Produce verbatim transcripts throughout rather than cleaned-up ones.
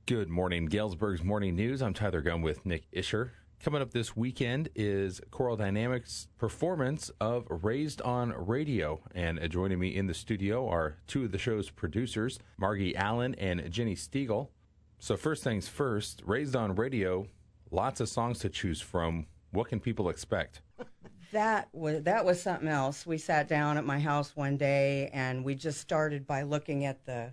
Good morning, Galesburg's Morning News. I'm Tyler Gunn with Nick Isher. Coming up this weekend is Choral Dynamics' performance of Raised on Radio. And joining me in the studio are two of the show's producers, Margie Allen and Jenny Stiegel. So first things first, Raised on Radio, lots of songs to choose from. What can people expect? That was that was something else. We sat down at my house one day, and we just started by looking at the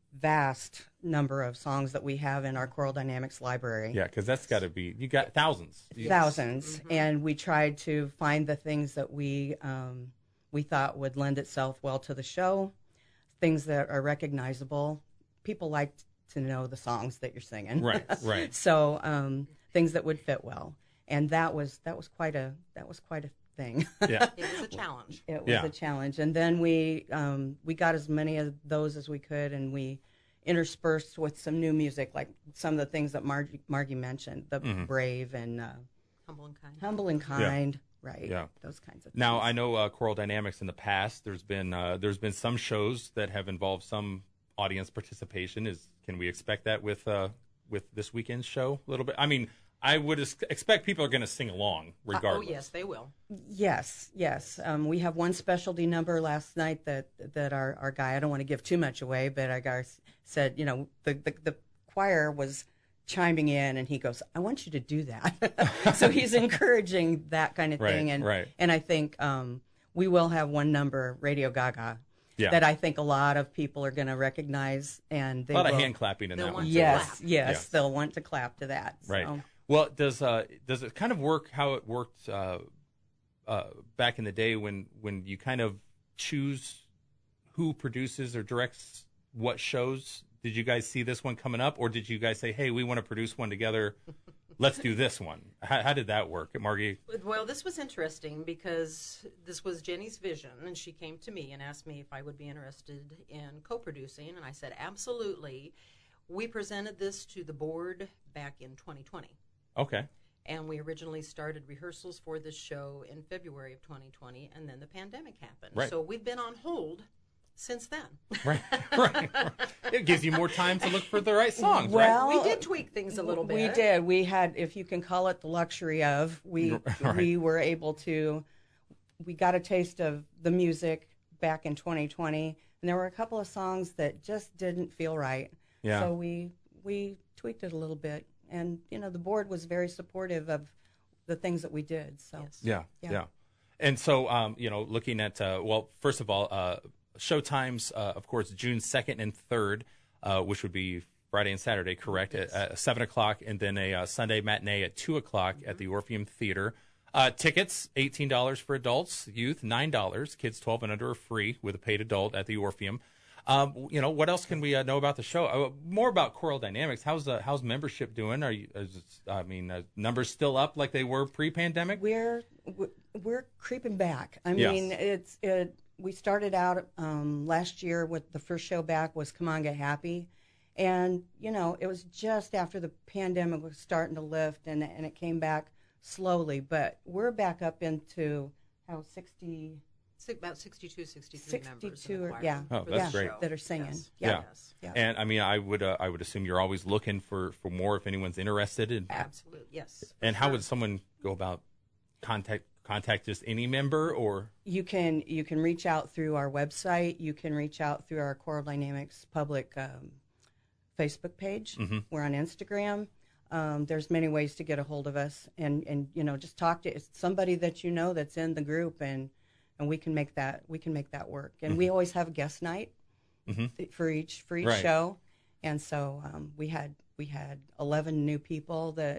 vast number of songs that we have in our Choral Dynamics library. Yeah, because that's got to be, you got thousands. Thousands. Mm-hmm. And we tried to find the things that we um, we thought would lend itself well to the show, things that are recognizable. People like to know the songs that you're singing. Right, right. So um, things that would fit well. And that was that was quite a that was quite a thing. Yeah. It was a challenge. It was Yeah. a challenge. And then we um, we got as many of those as we could, and we interspersed with some new music, like some of the things that Margie, Margie mentioned, the Mm-hmm. Brave and uh, Humble and kind. Humble and Kind, right? Yeah. Those kinds of things. Now, I know uh, Choral Dynamics in the past, there's been uh, there's been some shows that have involved some audience participation. Is Can we expect that with uh, with this weekend's show a little bit? I mean, I would es- expect people are going to sing along Uh, oh, regardless. yes, they will. Yes, yes. Um, we have one specialty number last night that that our, our guy, I don't want to give too much away, but our guy s- said, you know, the, the, the choir was chiming in, and he goes, I want you to do that. So he's encouraging that kind of Right, thing. And, right. and I think um, we will have one number, Radio Gaga, Yeah. that I think a lot of people are going to recognize. And they A lot will, of hand clapping in They'll that one. want too. to Yes, clap. yes, Yes. they'll want to clap to that. Right. So. Well, does uh, does it kind of work how it worked uh, uh, back in the day when, when you kind of choose who produces or directs what shows? Did you guys see this one coming up, or did you guys say, hey, we want to produce one together, let's do this one? How, how did that work, Margie? Well, this was interesting because this was Jenny's vision, and she came to me and asked me if I would be interested in co-producing, and I said, absolutely. We presented this to the board back in twenty twenty. Okay. And we originally started rehearsals for this show in February of twenty twenty, and then the pandemic happened. Right. So we've been on hold since then. Right, right. It gives you more time to look for the right songs, Well, right? We did tweak things a little bit. We did. We had, if you can call it the luxury of, we Right. we were able to, we got a taste of the music back in twenty twenty, and there were a couple of songs that just didn't feel right. Yeah. So we we tweaked it a little bit, and you know the board was very supportive of the things that we did. So Yes. Yeah, yeah. Yeah. And so, um, you know, looking at, uh, well, first of all, uh, show times, uh, of course, June second and third, uh, which would be Friday and Saturday, correct, Yes. at, at seven o'clock, and then a uh, Sunday matinee at two o'clock at the Orpheum Theater. Uh, tickets, eighteen dollars for adults, youth, nine dollars. Kids twelve and under are free with a paid adult at the Orpheum. Um, you know, what else can we uh, know about the show? Uh, more about Choral Dynamics. How's uh, how's membership doing? Are you? Is, I mean, uh, numbers still up like they were pre-pandemic? we're we're creeping back. I Yes. mean, it's it. We started out um, last year with the first show back was Come On Get Happy, and you know it was just after the pandemic was starting to lift, and and it came back slowly. But we're back up into how sixty Si- About sixty-two, sixty-three members in sixty-two the or choir yeah, Oh, for that's the great. show. that are singing. Yes. Yeah. Yes. Yeah. And I mean, I would uh, I would assume you're always looking for, for more if anyone's interested. In, Absolutely, yes. and how Sure. would someone go about contact contact just any member or? You can you can reach out through our website. You can reach out through our Choral Dynamics public um, Facebook page. Mm-hmm. We're on Instagram. Um, there's many ways to get a hold of us, and, and you know just talk to somebody that you know that's in the group, and and we can make that we can make that work. And we always have a guest night Mhm. th- for each for each Right. show, and so um, we had we had eleven new people that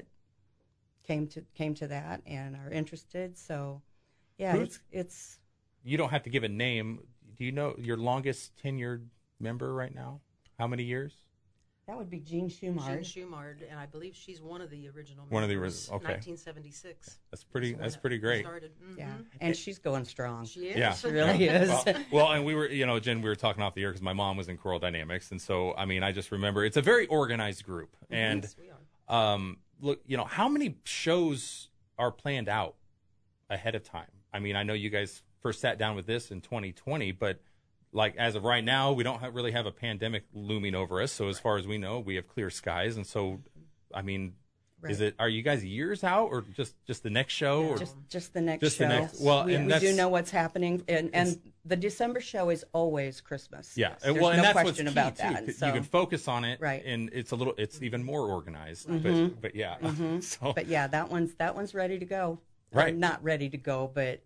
came to came to that and are interested. So yeah, Who's- it's it's. You don't have to give a name. Do you know your longest tenured member right now? How many years? That would be Jean Jean Schumard. Schumard, and I believe she's one of the original One of the members, orig- okay. nineteen seventy-six. That's pretty. So That's when pretty it great. Started. Mhm. Yeah, and she's going strong. She is. Yeah, She really is. Well, well, and we were, you know, Jen, we were talking off the air because my mom was in Choral Dynamics, and so I mean, I just remember it's a very organized group, and Yes, we are. um, look, you know, how many shows are planned out ahead of time? I mean, I know you guys first sat down with this in twenty twenty, but like as of right now, we don't have, really have a pandemic looming over us. So as far as we know, we have clear skies. And so, I mean, Right. is it? Are you guys years out, or just, just the next show, or Just just the next Just the show. next- well, we, and we do that's- know what's happening, and, and the December show is always Christmas. yeah? There's well, and no that's question what's about key, too, that. 'cause So, you can focus on it, Right. And it's a little, it's even more organized. Mhm. But, but yeah, Mhm. so but yeah, that one's that one's ready to go. Uh, Right. not ready to go, but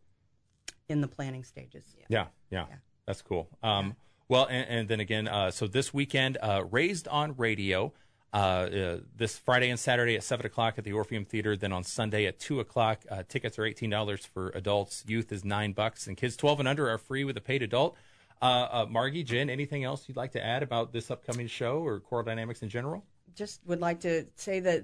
in the planning stages. yeah, yeah, Yeah. that's cool. Um, well, and, and then again, uh, so this weekend, uh, Raised on Radio. Uh, uh, this Friday and Saturday at seven o'clock at the Orpheum Theater. Then on Sunday at two o'clock. Uh, tickets are eighteen dollars for adults. Youth is nine bucks, and kids twelve and under are free with a paid adult. Uh, uh, Margie, Jen, anything else you'd like to add about this upcoming show or Choral Dynamics in general? Just would like to say that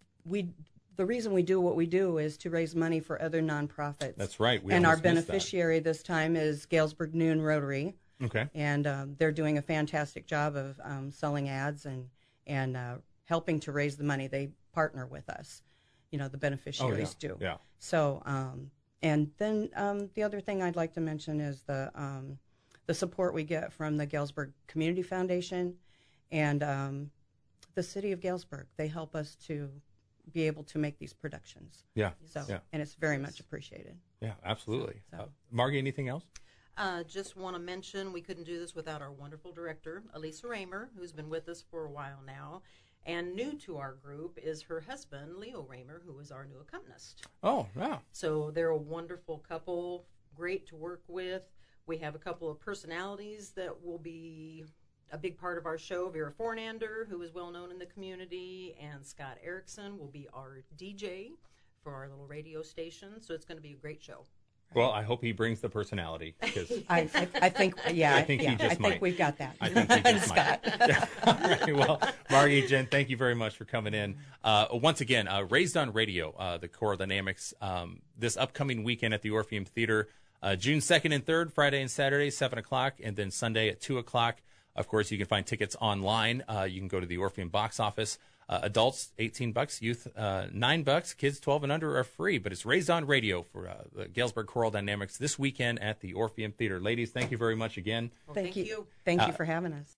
we the reason we do what we do is to raise money for other nonprofits. That's right. We and our almost missed that. beneficiary this time is Galesburg Noon Rotary. Okay. And um, they're doing a fantastic job of um, selling ads and and uh, helping to raise the money. They partner with us, you know, the beneficiaries do. Yeah. So, um, and then um, the other thing I'd like to mention is the um, the support we get from the Galesburg Community Foundation and um, the City of Galesburg. They help us to be able to make these productions. Yeah. So, Yeah. and it's very much appreciated. Yeah, absolutely. So- Uh, Margie, anything else? Uh, just want to mention we couldn't do this without our wonderful director, Elisa Raymer, who's been with us for a while now. And new to our group is her husband, Leo Raymer, who is our new accompanist. Oh, yeah. So they're a wonderful couple, great to work with. We have a couple of personalities that will be a big part of our show. Vera Fornander, who is well known in the community, and Scott Erickson will be our D J for our little radio station. So it's going to be a great show. Well, I hope he brings the personality. Because I, I, I think, yeah, I think he yeah, just I think might. we've got that. I think he just Scott. might. Yeah. All right. Well, Margie, Jen, thank you very much for coming in. Uh, once again, uh, Raised on Radio, uh, the Choral Dynamics, um, this upcoming weekend at the Orpheum Theater, uh, June second and third, Friday and Saturday, seven o'clock, and then Sunday at two o'clock. Of course, you can find tickets online. Uh, you can go to the Orpheum box office. Uh, adults, eighteen bucks. Youth, uh, nine bucks. Kids, twelve and under are free. But it's Raised on Radio for uh, the Galesburg Choral Dynamics this weekend at the Orpheum Theater. Ladies, thank you very much again. Well, Thank, thank you. you. Thank Uh, you for having us.